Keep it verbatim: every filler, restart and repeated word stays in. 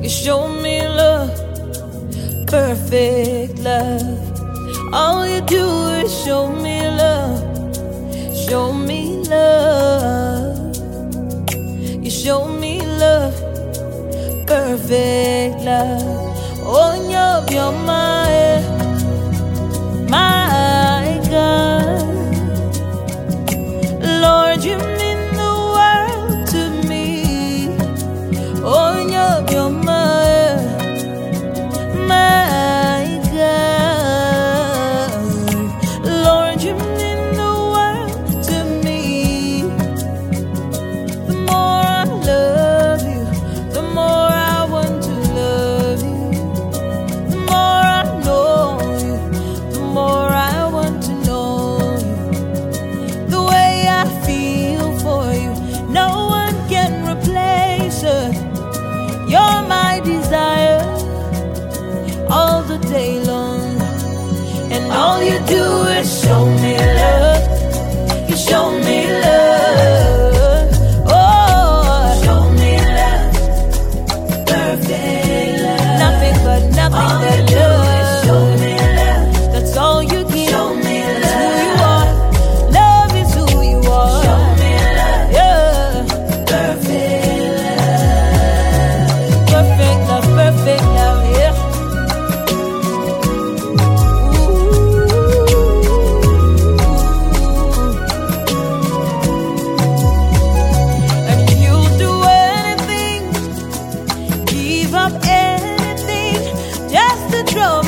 You show me love, perfect love. All you do is show me love, show me love. You show me love, perfect love. Oh, you're my, my God. Lord, you mean the world to me. Oh, you're my, my God. Lord, you mean the world to me. The more I love you, the more I want to love you. The more I know you, the more I want to know you. The way I feel for you, no one can replace it. You're my desire all the day long, and all you do is show me love. You show me love. Oh, show me love, perfect love. Nothing but nothing all but you love. Do is show me love. That's all you give. Show me love. That's who you are. Love is who you are. Show me love. Yeah, perfect love. Perfect love, perfect love. Yeah. Anything, just to draw